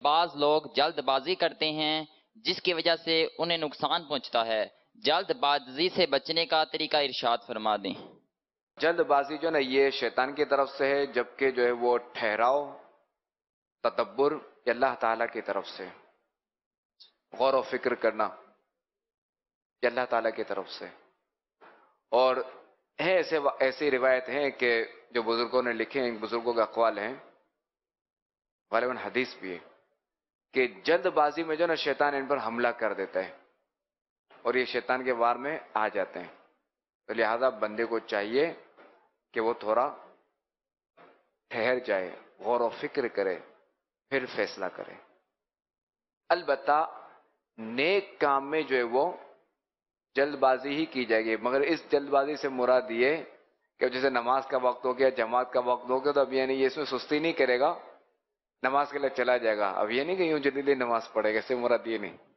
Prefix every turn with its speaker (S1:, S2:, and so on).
S1: بعض لوگ جلد بازی کرتے ہیں جس کی وجہ سے انہیں نقصان پہنچتا ہے، جلد بازی سے بچنے کا طریقہ ارشاد فرما دیں۔
S2: جلد بازی جو ہے نا یہ شیطان کی طرف سے ہے، جبکہ جو ہے وہ ٹھہراؤ، تدبر یہ اللہ تعالیٰ کی طرف سے، غور و فکر کرنا یہ اللہ تعالیٰ کی طرف سے۔ اور ایسی روایت ہیں کہ جو بزرگوں نے لکھے ہیں، بزرگوں کے اقوال ہیں، غالباً حدیث بھی ہے، کہ جلد بازی میں جو نا شیطان ان پر حملہ کر دیتا ہے اور یہ شیطان کے وار میں آ جاتے ہیں، تو لہذا بندے کو چاہیے کہ وہ تھوڑا ٹھہر جائے، غور و فکر کرے، پھر فیصلہ کرے۔ البتہ نیک کام میں جو ہے وہ جلد بازی ہی کی جائے گی، مگر اس جلد بازی سے مراد یہ کہ جیسے نماز کا وقت ہو گیا، جماعت کا وقت ہو گیا، تو اب یعنی یہ اس میں سستی نہیں کرے گا، نماز کے لیے چلا جائے گا، اب یہ نہیں کہ یوں جلدی نماز پڑھے گا، اس سے مراد یہ نہیں۔